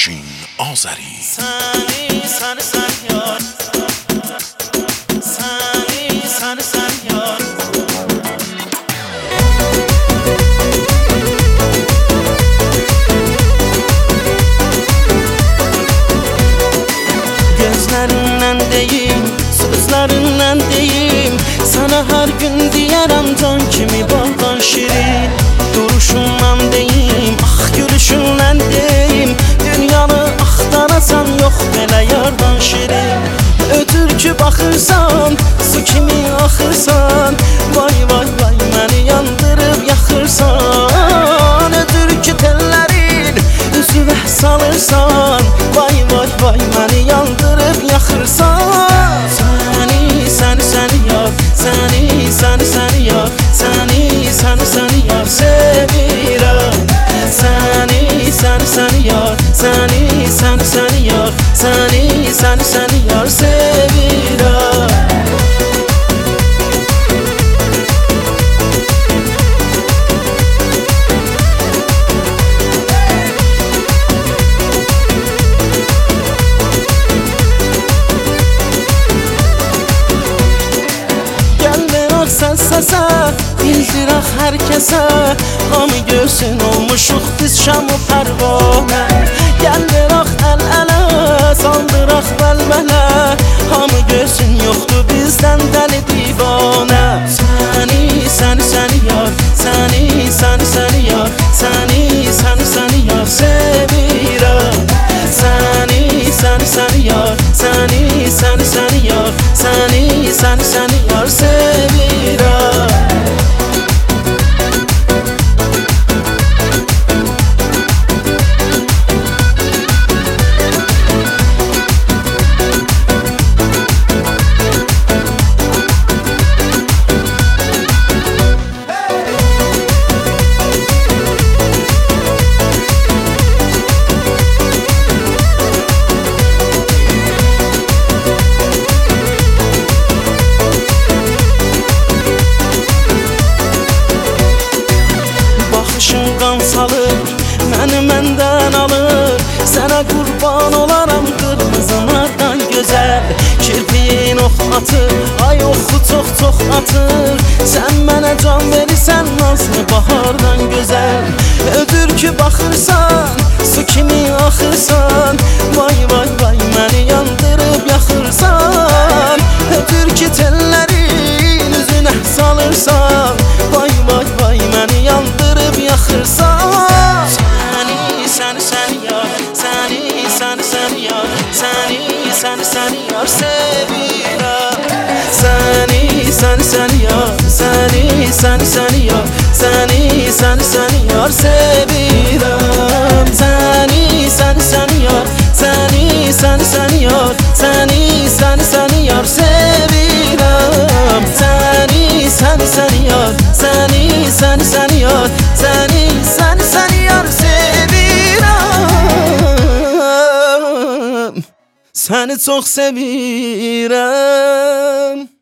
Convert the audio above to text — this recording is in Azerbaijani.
Afşin Azəri. Səni yar, səni yar. Gözlərindən deyim, sözlərindən deyim, sana hər gün deyərəm can kimi baldan şirin. Duruşundan deyim, gülüşündən deyim, dünyanı axtarasan yox belə yardan şirin. Ötür ki baxırsan, su kimi axırsan, vay vay vay məni yandırıb yaxırsan. Ötür ki tellərin üzüvə salırsan, vay vay vay məni yandırıb yaxırsan. Səni yar, səni yar, səni yar sevirəm. Səni yar, səni yar, səni yar sevirəm. Səsə, bildirək hər kəsə, hamı görsün olmuşuq biz şam o pərvanə. Gəl verək əl-ələ, saldıraq vəlvələ, hamı görsün yoxdur bizdən dəli divanə. Səni yar, səni yar, səni yar sevirəm. Səni yar, səni yar, səni yar sevirəm. Qan salır, məni məndən alır, sənə qurban olaram qırmızılardan gözəl. Kirpiyin ox atır, ay oxu çox atır, sən mənə can verirsən nazlı bahardan gözəl. Ödür ki baxırsan, su kimi axırsan, vay vay vay məni yandırıb yaxırsan. Ödür ki tellərin üzünə salırsan, vay vay vay məni yandırıb yaxırsan. Səni yar, səni yar, səni yar sevirəm. Səni yar, səni yar, səni yar sevirəm. Səni yar, səni yar, səni yar sevirəm. Səni yar, səni yar, səni yar sevirəm. Səni çox sevirəm.